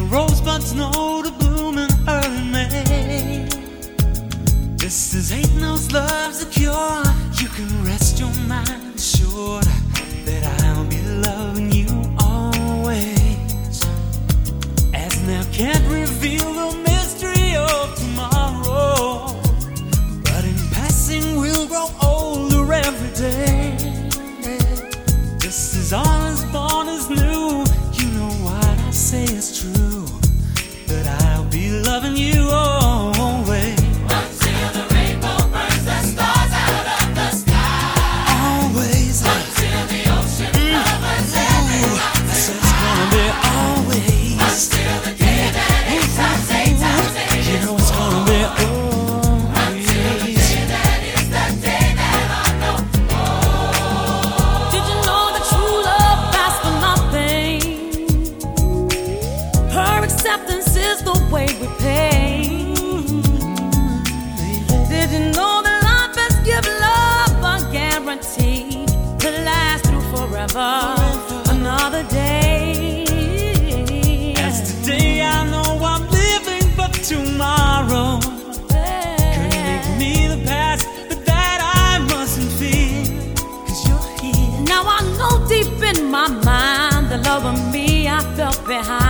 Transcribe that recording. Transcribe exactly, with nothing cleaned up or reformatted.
rosebuds know to bloom in early May. This is ain't those love's a cure. You can rest your mind assured that I'll be loving you always. As now can't reveal the mystery of tomorrow, but in passing we'll grow older every day. Just as all is born is new, you know what I say is true, that I'll be loving you always. Until the rainbow burns the stars out of the sky. Always. Until the ocean covers every mountain. So it's gonna be always. Until the day that eight times eight times eight You is know it's gonna be always. Until the day that is the day that I know. Did you know that true love lasts for nothing? Her acceptance is the way we pay. Did you know that life has given love a guarantee to last through forever? Another day. As today I know I'm living for tomorrow. Couldn't make me the past, but that I mustn't fear, 'cause you're here. Now I know deep in my mind the love of me I felt behind